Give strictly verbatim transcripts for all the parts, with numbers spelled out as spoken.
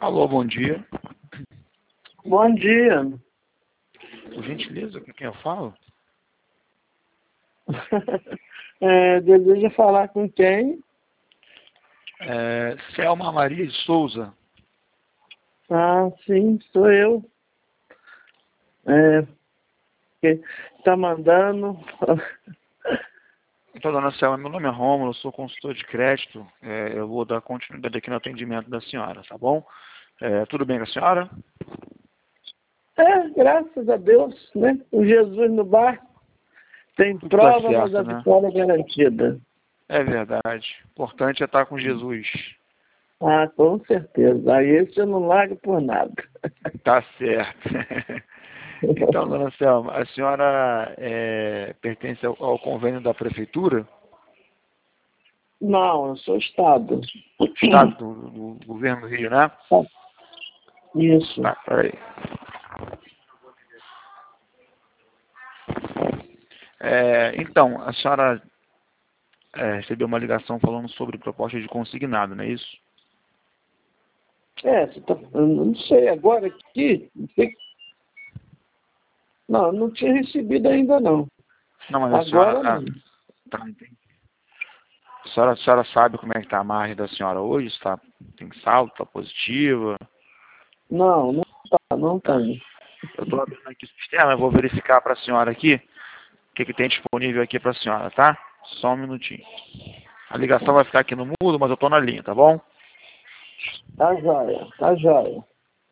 Alô, bom dia. Bom dia. Por gentileza, com quem eu falo? É, deseja falar com quem? É, Selma Maria de Souza. Ah, sim, sou eu. É, que tá mandando. Então, dona Selma, meu nome é Rômulo, eu sou consultor de crédito. É, eu vou dar continuidade aqui no atendimento da senhora, tá bom? É, tudo bem com a senhora? É, graças a Deus, né? O Jesus no barco tem Tudo dá prova, mas a certo, né? vitória é garantida. É verdade. O importante é estar com Jesus. Ah, com certeza. Aí esse eu não largo por nada. Tá certo. Então, dona Selma, a senhora é, pertence ao, ao convênio da prefeitura? Não, eu sou Estado. Estado do, do governo do Rio, né? Isso. Tá, peraí. É, então, a senhora é, recebeu uma ligação falando sobre proposta de consignado, não é isso? É, você tá, eu não sei, agora aqui, não sei- não, não tinha recebido ainda não. Não, mas a senhora, Agora ah, não. tá, entendi. A senhora, a senhora sabe como é que está a margem da senhora hoje? Está, tem saldo, está positiva? Não, não tá, não Tá. tem. Eu estou abrindo aqui o sistema, eu vou verificar para a senhora aqui o que, que tem disponível aqui para a senhora, tá? Só um minutinho. A ligação vai ficar aqui no mudo, mas eu estou na linha, tá bom? Tá jóia, tá jóia.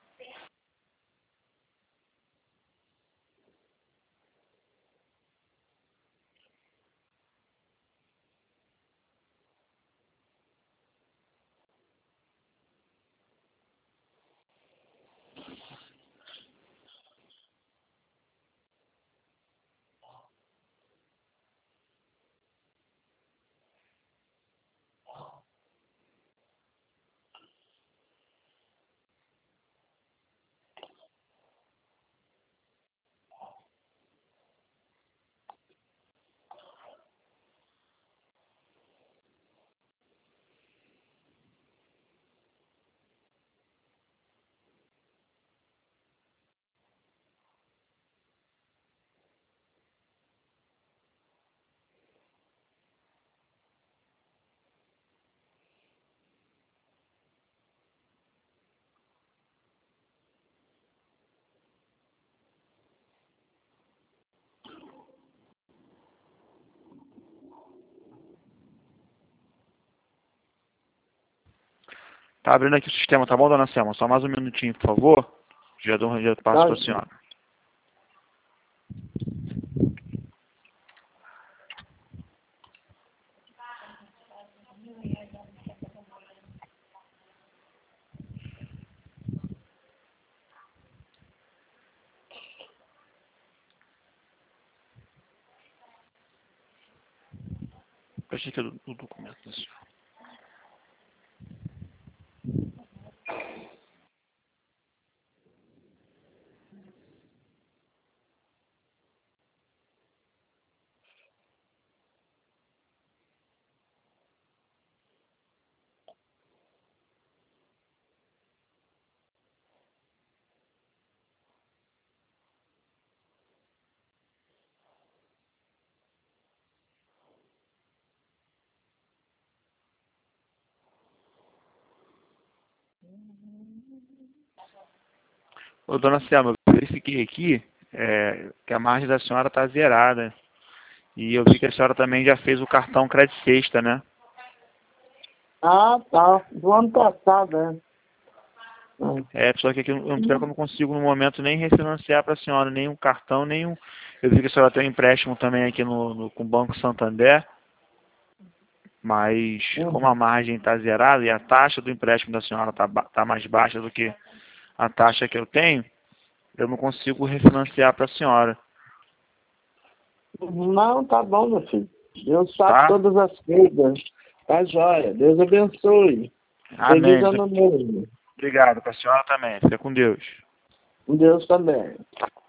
Tá abrindo aqui o sistema, tá bom, dona Selma? Só mais um minutinho, por favor. Já, dou, já passo Tá para a jóia. senhora. Deixa aqui o, o documento da senhora. Ô, dona Selma, eu verifiquei aqui é, que a margem da senhora está zerada. E eu vi que a senhora também já fez o cartão Crédito Sexta, né? Ah, tá. Do ano passado, né? Ah, É, só que aqui eu não, pior que eu não consigo no momento nem refinanciar para a senhora, nem um cartão, nem um... Eu vi que a senhora tem um empréstimo também aqui no, no, com o Banco Santander, mas como a uhum. margem está zerada e a taxa do empréstimo da senhora está tá mais baixa do que a taxa que eu tenho, eu não consigo refinanciar para a senhora, Não, tá bom, meu filho. Deus sabe tá? todas as coisas. Tá jóia. Deus abençoe. Feliz Amém. ano novo. Obrigado, para a senhora também. Fica com Deus. Deus também.